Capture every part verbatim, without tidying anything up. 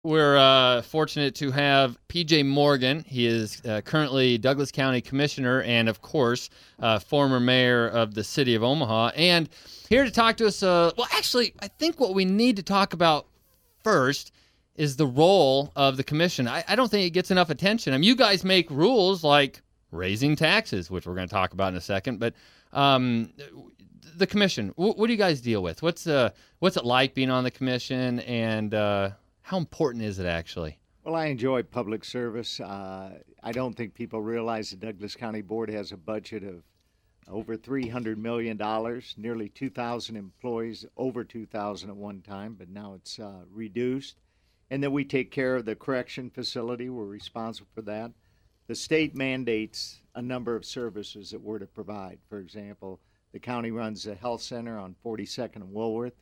We're uh, fortunate to have P J Morgan. He is uh, currently Douglas County Commissioner and, of course, uh, former mayor of the city of Omaha. And here to talk to us, uh, well, actually, I think what we need to talk about first is the role of the commission. I, I don't think it gets enough attention. I mean, you guys make rules like raising taxes, which we're going to talk about in a second, but um, the commission, wh- what do you guys deal with? What's uh, what's it like being on the commission, and uh, how important is it actually? Well, I enjoy public service. Uh, I don't think people realize the Douglas County Board has a budget of over three hundred million dollars, nearly two thousand employees, over two thousand at one time, but now it's uh, reduced. And then we take care of the correction facility. We're responsible for that. The state mandates a number of services that we're to provide. For example, the county runs a health center on forty-second and Woolworth,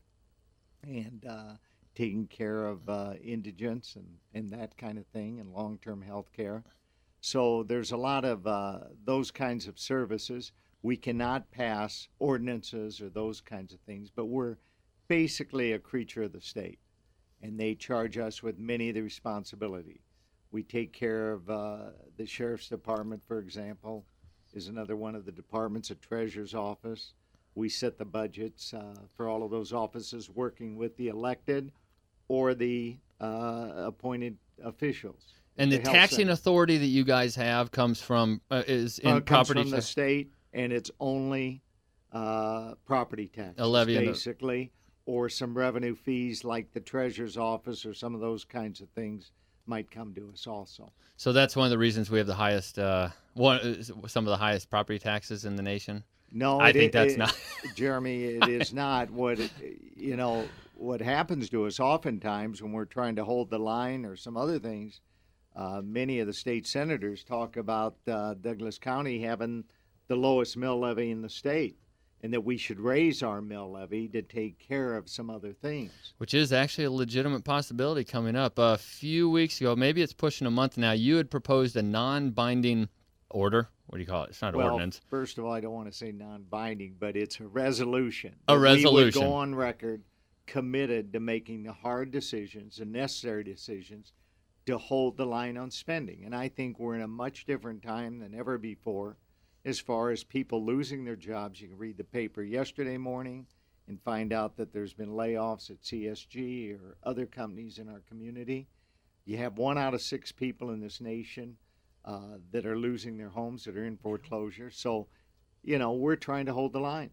and uh, taking care of uh, indigents and, and that kind of thing, and long-term health care. So there's a lot of uh, those kinds of services. We cannot pass ordinances or those kinds of things, but we're basically a creature of the state, and they charge us with many of the responsibility. We take care of uh, the sheriff's department, for example, is another one of the departments, a treasurer's office. We set the budgets uh, for all of those offices, working with the elected or the uh, appointed officials. And the, the taxing center. authority that you guys have comes from uh, is in uh, property comes from ta- the state, and it's only uh, property taxes, a levy basically, the... or some revenue fees like the treasurer's office or some of those kinds of things might come to us also. So that's one of the reasons we have the highest, uh, one some of the highest property taxes in the nation. No, I it, think that's it, not. Jeremy, it is not. What it, you know, what happens to us oftentimes when we're trying to hold the line or some other things, uh, many of the state senators talk about uh, Douglas County having the lowest mill levy in the state, and that we should raise our mill levy to take care of some other things. Which is actually a legitimate possibility coming up. A few weeks ago, maybe it's pushing a month now, you had proposed a non-binding order. What do you call it? It's not well, ordinance. First of all, I don't want to say non-binding, but it's a resolution. A resolution. We would go on record committed to making the hard decisions, the necessary decisions, to hold the line on spending. And I think we're in a much different time than ever before as far as people losing their jobs. You can read the paper yesterday morning and find out that there's been layoffs at C S G or other companies in our community. You have one out of six people in this nation Uh, that are losing their homes, that are in foreclosure. So, you know, we're trying to hold the line.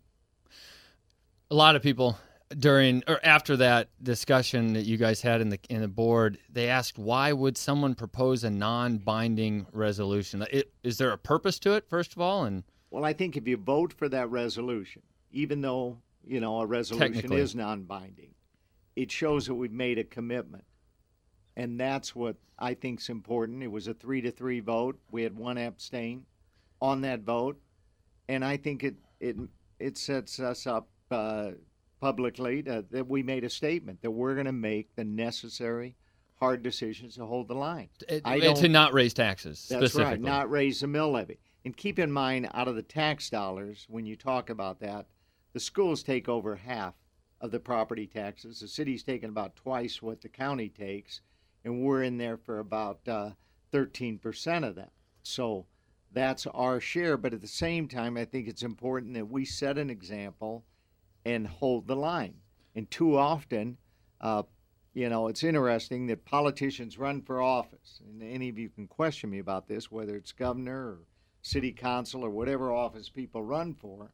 A lot of people during or after that discussion that you guys had in the in the board, they asked, why would someone propose a non-binding resolution? It, is there a purpose to it, first of all? And well, I think if you vote for that resolution, even though, you know, a resolution is non-binding, it shows that we've made a commitment. And that's what I think is important. It was a three to three vote. We had one abstain on that vote, and I think it it it sets us up uh, publicly to, that we made a statement that we're going to make the necessary hard decisions to hold the line. It, I don't, to not raise taxes. That's specifically. right, not raise the mill levy. And keep in mind, out of the tax dollars, when you talk about that, the schools take over half of the property taxes. The city's taking about twice what the county takes. And we're in there for about uh, thirteen percent of that. So that's our share. But at the same time, I think it's important that we set an example and hold the line. And too often, uh, you know, it's interesting that politicians run for office. And any of you can question me about this, whether it's governor or city council or whatever office people run for.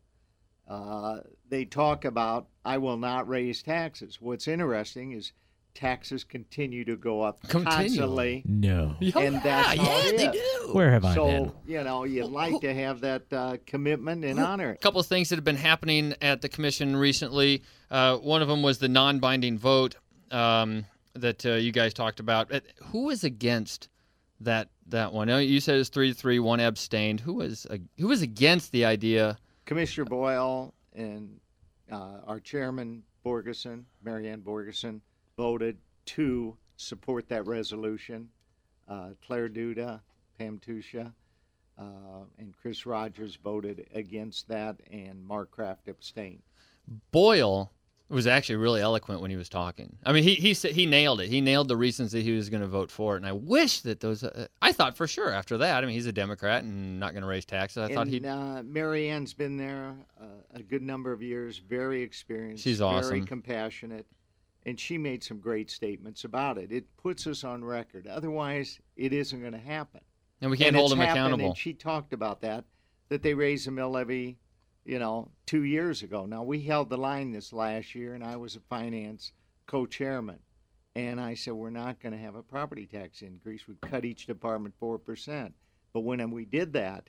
Uh, they talk about, I will not raise taxes. What's interesting is taxes continue to go up constantly. No. And that's yeah, how yeah, it they is. do. Where have I so, been? So, you know, you'd like to have that uh, commitment and honor it. A couple of things that have been happening at the commission recently. Uh, one of them was the non-binding vote um, that uh, you guys talked about. Uh, who was against that that one? You said it was three to three, one abstained. Who was uh, who was against the idea? Commissioner Boyle and uh, our chairman, Borgeson, Marianne Borgeson, voted to support that resolution. Uh, Claire Duda, Pam Tusha, uh, and Chris Rogers voted against that, and Mark Kraft abstained. Boyle was actually really eloquent when he was talking. I mean, he he said he nailed it. He nailed the reasons that he was going to vote for it. And I wish that those. Uh, I thought for sure after that. I mean, he's a Democrat and not going to raise taxes. I and, thought he. Uh, Mary Ann's been there uh, a good number of years. Very experienced. She's awesome. Very compassionate, and she made some great statements about it. It puts us on record. Otherwise, it isn't going to happen. And we can't and hold it's them happened, accountable. And she talked about that, that they raised the mill levy, you know, two years ago. Now, we held the line this last year, and I was a finance co-chairman. And I said, we're not going to have a property tax increase. We cut each department four percent. But when we did that,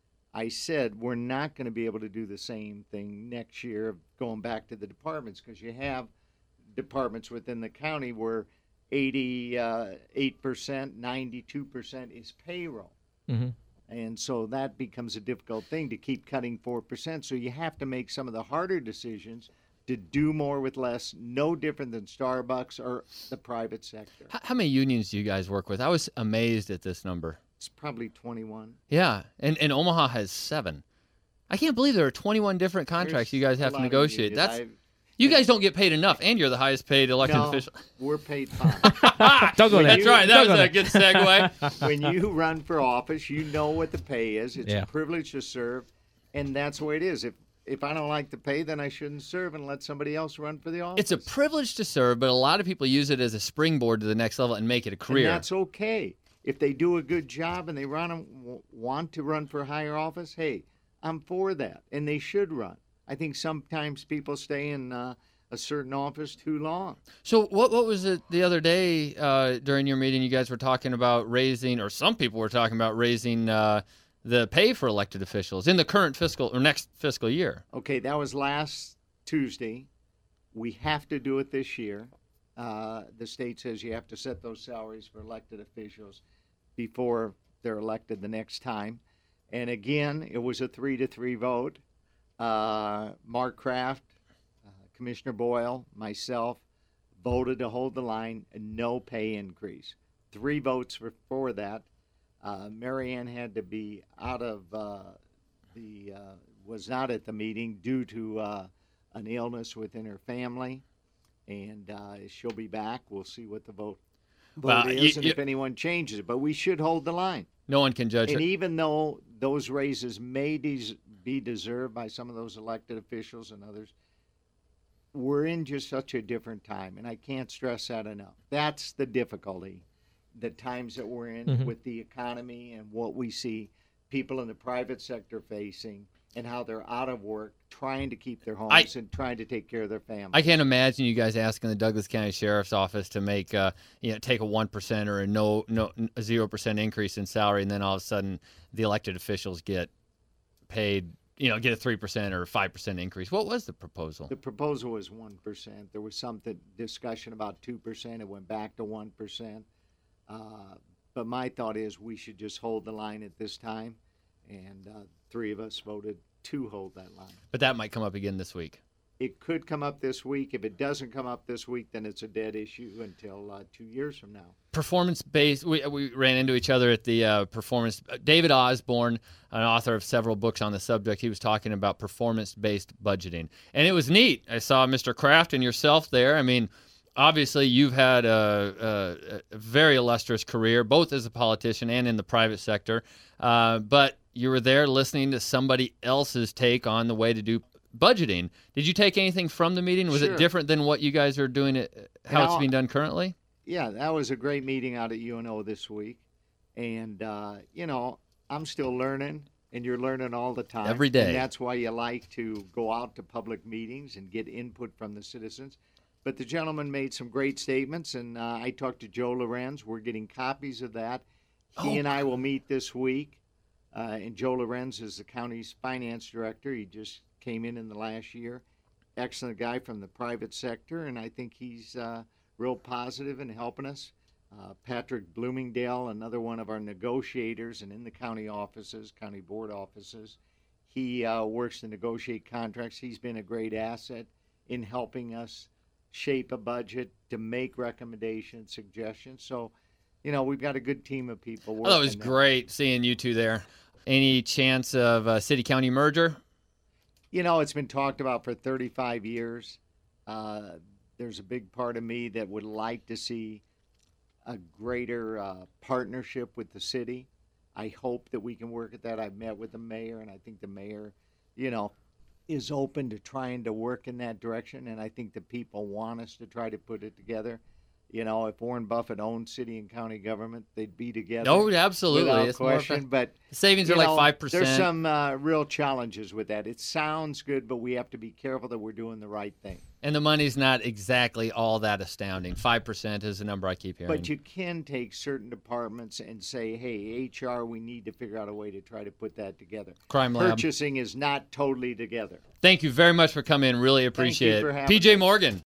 I said, we're not going to be able to do the same thing next year, going back to the departments, because you have departments within the county where eighty-eight percent, ninety-two percent is payroll. Mm-hmm. And so that becomes a difficult thing to keep cutting four percent. So you have to make some of the harder decisions to do more with less, no different than Starbucks or the private sector. How, how many unions do you guys work with? I was amazed at this number. It's probably twenty-one. Yeah, and, and Omaha has seven. I can't believe there are twenty-one different contracts There's you guys a have to lot of negotiate. unions. That's I've- You guys don't get paid enough, and you're the highest paid elected No, official. we're paid fine. Don't go there. That's right. That Don't was go a there. good segue. When you run for office, you know what the pay is. It's Yeah. a privilege to serve, and that's the way it is. If if I don't like the pay, then I shouldn't serve and let somebody else run for the office. It's a privilege to serve, but a lot of people use it as a springboard to the next level and make it a career. And that's okay. If they do a good job and they run want to run for higher office, hey, I'm for that, and they should run. I think sometimes people stay in uh, a certain office too long. So what what was it the other day uh, during your meeting? You guys were talking about raising, or some people were talking about raising uh, the pay for elected officials in the current fiscal or next fiscal year. Okay, that was last Tuesday. We have to do it this year. Uh, the state says you have to set those salaries for elected officials before they're elected the next time. And again, it was a three to three vote. Uh, Mark Kraft, uh, Commissioner Boyle, myself voted to hold the line, and no pay increase. Three votes were for that. Uh, Mary Ann had to be out of uh, the, uh, was not at the meeting due to uh, an illness within her family, and uh, she'll be back. We'll see what the vote, vote Well, is you- and you- if anyone changes it. But we should hold the line. No one can judge And it. even though those raises may des- be deserved by some of those elected officials and others, we're in just such a different time, and I can't stress that enough. That's the difficulty, the times that we're in Mhm. with the economy and what we see people in the private sector facing and how they're out of work, trying to keep their homes I- and trying to take care of their families. I can't imagine you guys asking the Douglas County Sheriff's Office to make, uh, you know, take a one percent or a no, no, a zero percent increase in salary, and then all of a sudden the elected officials get paid, you know, get a three percent or five percent increase. What was the proposal? The proposal was one percent. There was some th- discussion about two percent. It went back to one percent. Uh, but my thought is we should just hold the line at this time, and uh, three of us voted to hold that line. But that might come up again this week. It could come up this week. If it doesn't come up this week, then it's a dead issue until uh, two years from now. Performance-based, we, we ran into each other at the uh, performance. David Osborne, an author of several books on the subject, he was talking about performance-based budgeting. And it was neat. I saw Mister Kraft and yourself there. I mean, obviously you've had a, a, a very illustrious career, both as a politician and in the private sector. Uh, but you were there listening to somebody else's take on the way to do budgeting. Did you take anything from the meeting? Was Sure. it different than what you guys are doing, it, how And it's I'll- being done currently? Yeah, that was a great meeting out at U N O this week. And, uh, you know, I'm still learning, and you're learning all the time. Every day. And that's why you like to go out to public meetings and get input from the citizens. But the gentleman made some great statements, and uh, I talked to Joe Lorenz. We're getting copies of that. He Oh. and I will meet this week. Uh, and Joe Lorenz is the county's finance director. He just came in in the last year. Excellent guy from the private sector, and I think he's uh, real positive in helping us. Uh, Patrick Bloomingdale, another one of our negotiators and in the county offices, county board offices. He uh, works to negotiate contracts. He's been a great asset in helping us shape a budget, to make recommendations, suggestions. So, you know, we've got a good team of people working Oh, that was there. great seeing you two there. Any chance of a city-county merger? You know, it's been talked about for thirty-five years. Uh, there's a big part of me that would like to see a greater uh, partnership with the city. I hope that we can work at that. I've met with the mayor, and I think the mayor, you know, is open to trying to work in that direction. And I think the people want us to try to put it together. You know, if Warren Buffett owned city and county government, they'd be together. Oh, absolutely. Without It's more question. fa- But savings you are like know, five percent. there's some uh, real challenges with that. It sounds good, but we have to be careful that we're doing the right thing. And the money's not exactly all that astounding. five percent is the number I keep hearing. But you can take certain departments and say, hey, H R, we need to figure out a way to try to put that together. Crime Lab. Purchasing is not totally together. Thank you very much for coming in. Really appreciate for it. having P J me. Morgan.